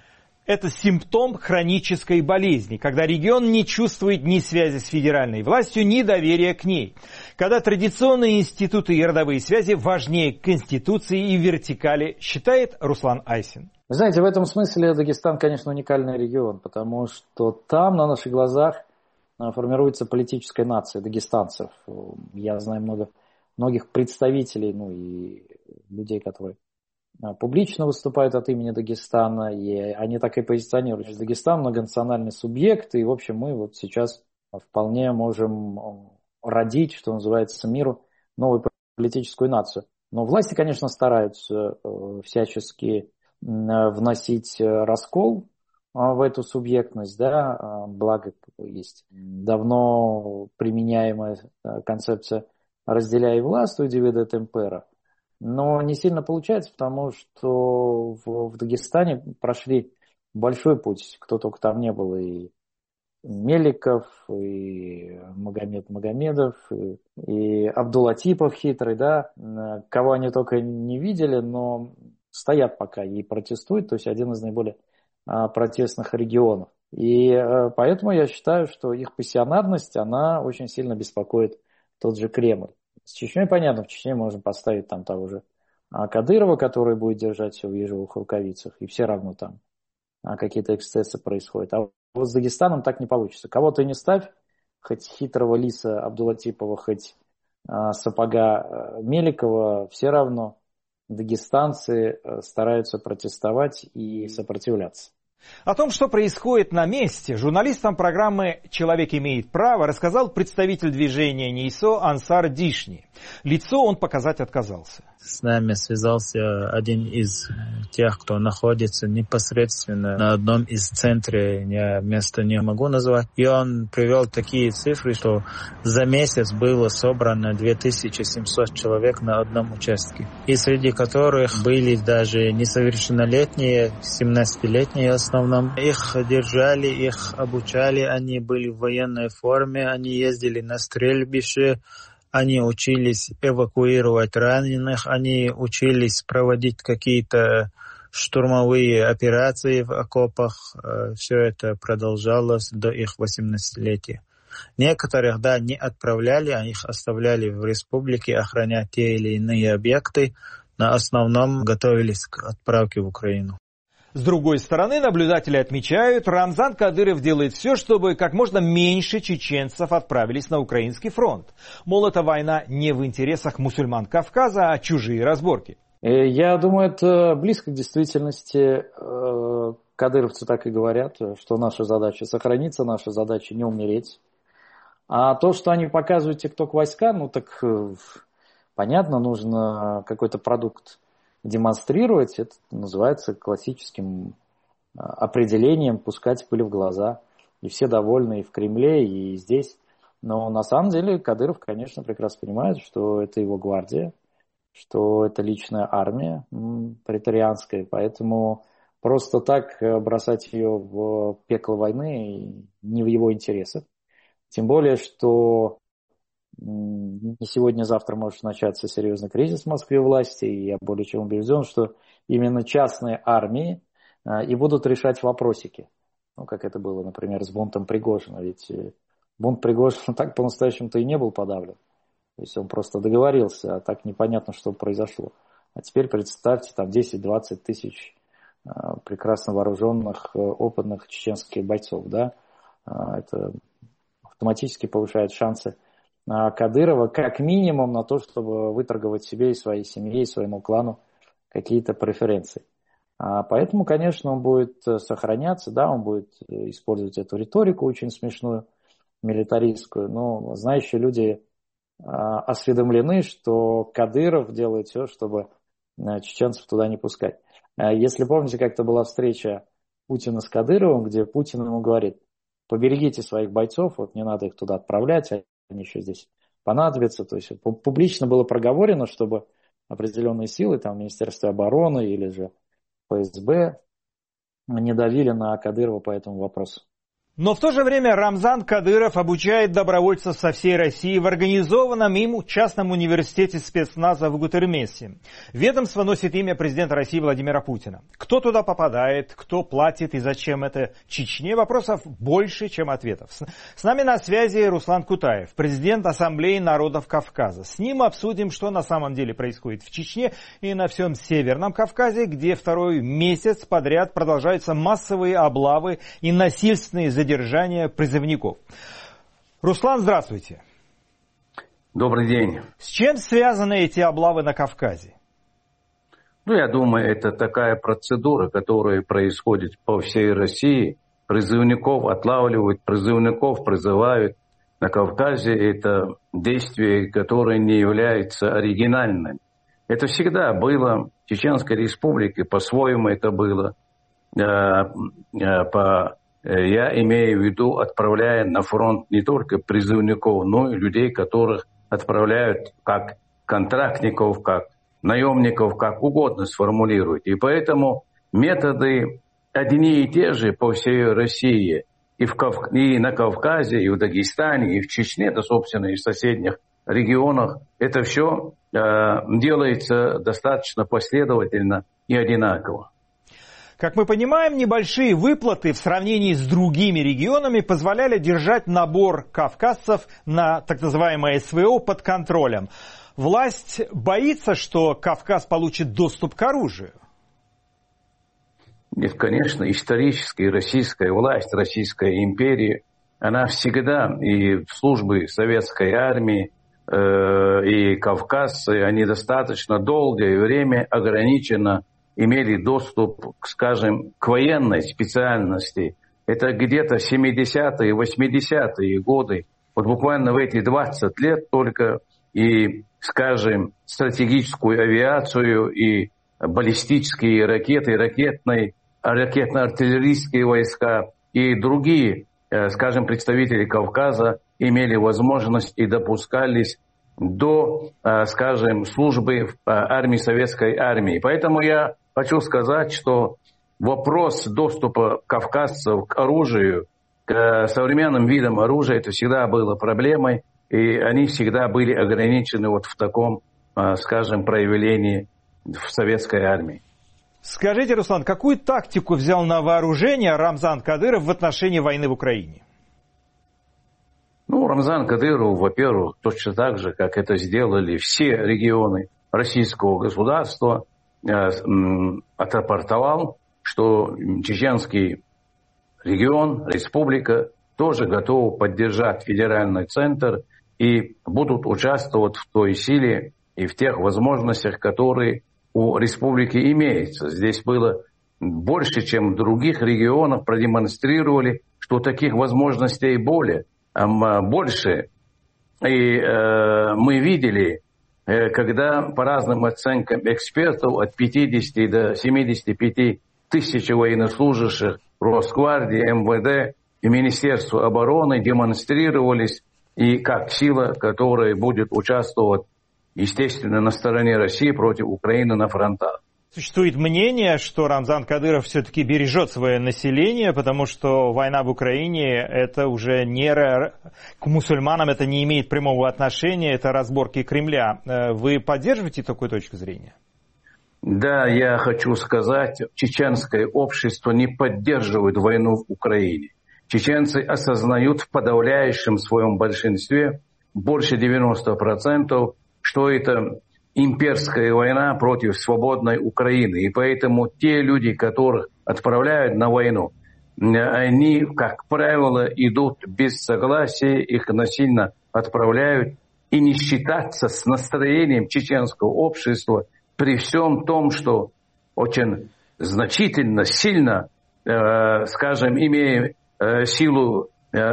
Это симптом хронической болезни, когда регион не чувствует ни связи с федеральной властью, ни доверия к ней. Когда традиционные институты и родовые связи важнее Конституции и вертикали, считает Руслан Айсин. Вы знаете, в этом смысле Дагестан, конечно, уникальный регион, потому что там на наших глазах формируется политическая нация дагестанцев. Я знаю многих представителей, и людей, которые публично выступают от имени Дагестана, и они так и позиционируют, что Дагестан многонациональный субъект, и, в общем, мы вот сейчас вполне можем родить, что называется, миру новую политическую нацию. Но власти, конечно, стараются всячески вносить раскол в эту субъектность, да, благо есть давно применяемая концепция «разделяй власть» у Дивида Темпера. Но не сильно получается, потому что в Дагестане прошли большой путь. Кто только там не был, и Меликов, и Магомед Магомедов, и Абдулатипов хитрый, да, кого они только не видели, но стоят пока и протестуют, то есть один из наиболее протестных регионов. И поэтому я считаю, что их пассионарность, она очень сильно беспокоит тот же Кремль. С Чечней понятно, в Чечне можем поставить там того же Кадырова, который будет держать все в ежовых рукавицах, и все равно там какие-то эксцессы происходят. А вот с Дагестаном так не получится. Кого-то не ставь, хоть хитрого лиса Абдулатипова, хоть сапога Меликова, все равно дагестанцы стараются протестовать и сопротивляться. О том, что происходит на месте, журналистам программы «Человек имеет право» рассказал представитель движения НИИСО Ансар Дишни. Лицо он показать отказался. С нами связался один из тех, кто находится непосредственно на одном из центров, я место не могу назвать. И он привел такие цифры, что за месяц было собрано 2700 человек на одном участке. И среди которых были даже несовершеннолетние, 17-летние в основном. Их держали, их обучали, они были в военной форме, они ездили на стрельбище, они учились эвакуировать раненых, они учились проводить какие-то штурмовые операции в окопах. Все это продолжалось до их 18-летия. Некоторых, да, не отправляли, а их оставляли в республике охранять те или иные объекты. На основном готовились к отправке в Украину. С другой стороны, наблюдатели отмечают, Рамзан Кадыров делает все, чтобы как можно меньше чеченцев отправились на украинский фронт. Мол, эта война не в интересах мусульман Кавказа, а чужие разборки. Я думаю, это близко к действительности. Кадыровцы так и говорят, что наша задача сохраниться, наша задача не умереть. А то, что они показывают тикток-войска, так понятно, нужно какой-то продукт демонстрировать, это называется классическим определением пускать пыль в глаза. и все довольны и в Кремле, и здесь. Но на самом деле Кадыров, конечно, прекрасно понимает, что это его гвардия, что это личная армия претарианская, поэтому просто так бросать ее в пекло войны не в его интересах. Тем более, что не сегодня-завтра может начаться серьезный кризис в Москве власти, и я более чем убежден, что именно частные армии и будут решать вопросики. Ну, как это было, например, с бунтом Пригожина. Ведь бунт Пригожина так по-настоящему-то и не был подавлен. То есть он просто договорился, а так непонятно, что произошло. А теперь представьте, там 10-20 тысяч прекрасно вооруженных, опытных чеченских бойцов, да? Это автоматически повышает шансы Кадырова как минимум на то, чтобы выторговать себе и своей семье, и своему клану какие-то преференции. Поэтому, конечно, он будет сохраняться, да, он будет использовать эту риторику очень смешную, милитаристскую, но знающие люди осведомлены, что Кадыров делает все, чтобы чеченцев туда не пускать. Если помните, как-то была встреча Путина с Кадыровым, где Путин ему говорит: поберегите своих бойцов, вот не надо их туда отправлять, они еще здесь понадобятся. То есть публично было проговорено, чтобы определенные силы, там Министерство обороны или же ФСБ, не давили на Кадырова по этому вопросу. Но в то же время Рамзан Кадыров обучает добровольцев со всей России в организованном им частном университете спецназа в Гудермесе. Ведомство носит имя президента России Владимира Путина. Кто туда попадает, кто платит и зачем это Чечне, вопросов больше, чем ответов. С нами на связи Руслан Кутаев, президент Ассамблеи народов Кавказа. С ним обсудим, что на самом деле происходит в Чечне и на всем Северном Кавказе, где второй месяц подряд продолжаются массовые облавы и насильственные задержания призывников. Руслан, здравствуйте. Добрый день. С чем связаны эти облавы на Кавказе? Ну, я думаю, это такая процедура, которая происходит по всей России. Призывников отлавливают, призывников призывают. На Кавказе это действие, которое не является оригинальным. Это всегда было в Чеченской Республике, по-своему это было. Я имею в виду, отправляя на фронт не только призывников, но и людей, которых отправляют как контрактников, как наемников, как угодно сформулируют. И поэтому методы одни и те же по всей России. И на Кавказе, и в Дагестане, и в Чечне, да, собственно, и в соседних регионах. Это все делается достаточно последовательно и одинаково. Как мы понимаем, небольшие выплаты в сравнении с другими регионами позволяли держать набор кавказцев на так называемое СВО под контролем. Власть боится, что Кавказ получит доступ к оружию? Нет, конечно, исторически российская власть, Российская империя, она всегда и службы советской армии, и кавказцы, они достаточно долгое время ограниченно имели доступ, скажем, к военной специальности. Это где-то 70-е, 80-е годы. Вот буквально в эти 20 лет только и, скажем, стратегическую авиацию, и баллистические ракеты, ракетно-артиллерийские войска и другие, скажем, представители Кавказа имели возможность и допускались до, скажем, службы в армии, советской армии. Поэтому я хочу сказать, что вопрос доступа кавказцев к оружию, к современным видам оружия, это всегда было проблемой, и они всегда были ограничены вот в таком, скажем, проявлении в советской армии. Скажите, Руслан, какую тактику взял на вооружение Рамзан Кадыров в отношении войны в Украине? Ну, Рамзан Кадыров, во-первых, точно так же, как это сделали все регионы российского государства, отрапортовал, что чеченский регион, республика тоже готова поддержать федеральный центр и будут участвовать в той силе и в тех возможностях, которые у республики имеются. Здесь было больше, чем в других регионах, продемонстрировали, что таких возможностей больше. И мы видели, когда по разным оценкам экспертов от 50 до 75 тысяч военнослужащих Росгвардии, МВД и Министерство обороны демонстрировались и как сила, которая будет участвовать, естественно, на стороне России против Украины на фронтах. Существует мнение, что Рамзан Кадыров все-таки бережет свое население, потому что война в Украине это уже не к мусульманам, это не имеет прямого отношения, это разборки Кремля. Вы поддерживаете такую точку зрения? Да, я хочу сказать, чеченское общество не поддерживает войну в Украине. Чеченцы осознают в подавляющем своем большинстве, больше 90%, что это имперская война против свободной Украины. И поэтому те люди, которых отправляют на войну, они, как правило, идут без согласия, их насильно отправляют. И не считаться с настроением чеченского общества при всем том, что очень значительно, сильно, скажем, имея силу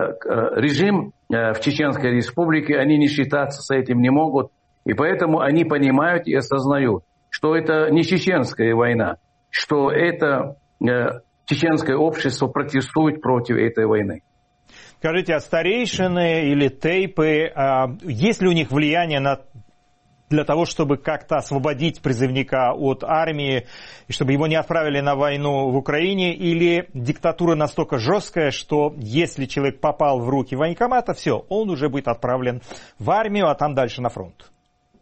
режим в Чеченской Республике, они не считаться с этим не могут. И поэтому они понимают и осознают, что это не чеченская война, что это чеченское общество протестует против этой войны. Скажите, а старейшины или тейпы, есть ли у них влияние для того, чтобы как-то освободить призывника от армии, и чтобы его не отправили на войну в Украине, или диктатура настолько жесткая, что если человек попал в руки военкомата, все, он уже будет отправлен в армию, а там дальше на фронт?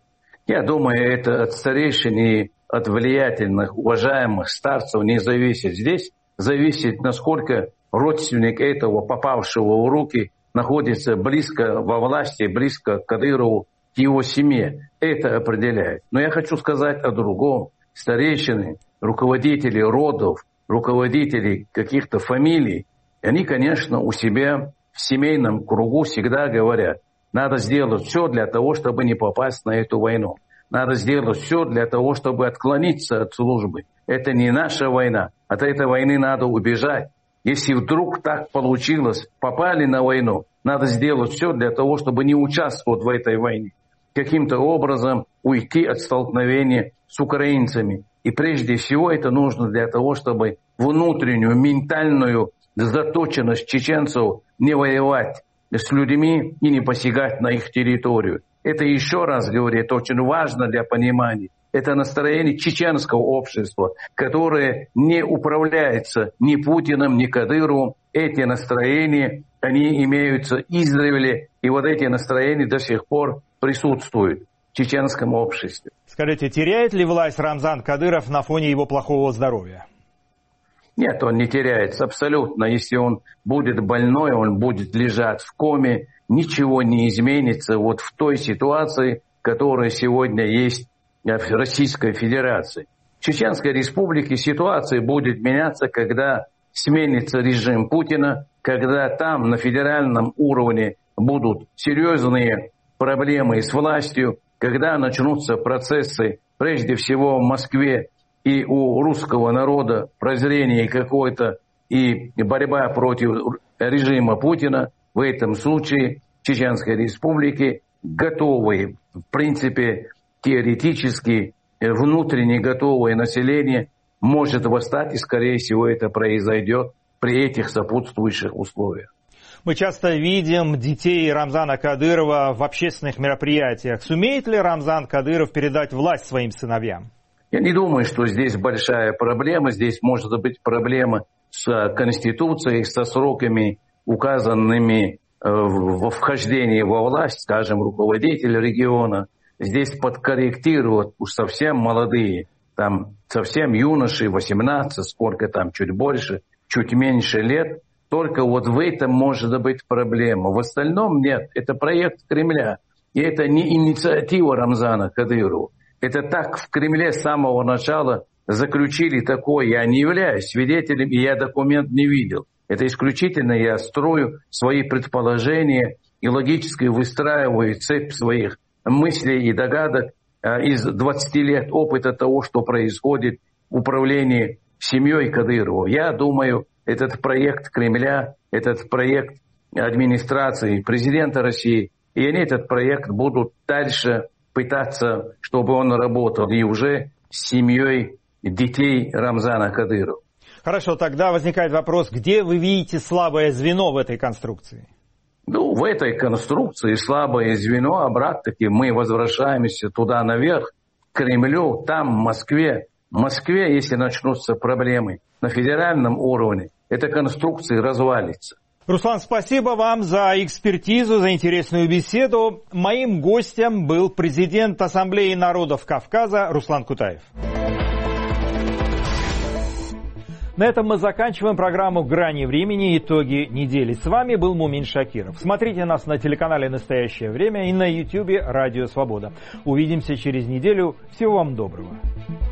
Я думаю, это от старейшин и от влиятельных, уважаемых старцев не зависит. Здесь зависит, насколько родственник этого, попавшего в руки, находится близко во власти, близко к Кадырову, к его семье. Это определяет. Но я хочу сказать о другом. Старейшины, руководители родов, руководители каких-то фамилий, они, конечно, у себя в семейном кругу всегда говорят, надо сделать все для того, чтобы не попасть на эту войну. Надо сделать все для того, чтобы отклониться от службы. Это не наша война. От этой войны надо убежать. Если вдруг так получилось, попали на войну, надо сделать все для того, чтобы не участвовать в этой войне. Каким-то образом уйти от столкновения с украинцами. И прежде всего это нужно для того, чтобы внутреннюю ментальную заточенность чеченцев не воевать с людьми и не посягать на их территорию. Это еще раз говорит, очень важно для понимания. Это настроение чеченского общества, которое не управляется ни Путиным, ни Кадыровым. Эти настроения, они имеются издревле, и вот эти настроения до сих пор присутствуют в чеченском обществе. Скажите, теряет ли власть Рамзан Кадыров на фоне его плохого здоровья? Нет, он не теряется абсолютно. Если он будет больной, он будет лежать в коме, ничего не изменится вот в той ситуации, которая сегодня есть в Российской Федерации. В Чеченской Республике ситуация будет меняться, когда сменится режим Путина, когда там на федеральном уровне будут серьезные проблемы с властью, когда начнутся процессы, прежде всего в Москве, и у русского народа прозрение какое-то и борьба против режима Путина, в этом случае в Чеченской Республике готовые, в принципе, теоретически внутренне готовое население может восстать, и, скорее всего, это произойдет при этих сопутствующих условиях. Мы часто видим детей Рамзана Кадырова в общественных мероприятиях. Сумеет ли Рамзан Кадыров передать власть своим сыновьям? Я не думаю, что здесь большая проблема. Здесь может быть проблема с Конституцией, со сроками, указанными во вхождении во власть, скажем, руководитель региона. Здесь подкорректируют уж совсем молодые, там совсем юноши, 18, сколько там, чуть больше, чуть меньше лет. Только вот в этом может быть проблема. В остальном нет. Это проект Кремля. И это не инициатива Рамзана Кадырова. Это так в Кремле с самого начала заключили такое. Я не являюсь свидетелем, и я документ не видел. Это исключительно я строю свои предположения и логически выстраиваю цепь своих мыслей и догадок из 20 лет опыта того, что происходит в управлении семьей Кадырова. Я думаю, этот проект Кремля, этот проект администрации президента России, и они этот проект будут дальше пытаться, чтобы он работал и уже с семьей детей Рамзана Кадырова. Хорошо, тогда возникает вопрос, где вы видите слабое звено в этой конструкции? Ну, в этой конструкции слабое звено, обратно-таки мы возвращаемся туда наверх, к Кремлю, там, в Москве. В Москве, если начнутся проблемы на федеральном уровне, эта конструкция развалится. Руслан, спасибо вам за экспертизу, за интересную беседу. Моим гостем был президент Ассамблеи народов Кавказа Руслан Кутаев. На этом мы заканчиваем программу «Грани времени. Итоги недели». С вами был Мумин Шакиров. Смотрите нас на телеканале «Настоящее время» и на YouTube «Радио Свобода». Увидимся через неделю. Всего вам доброго.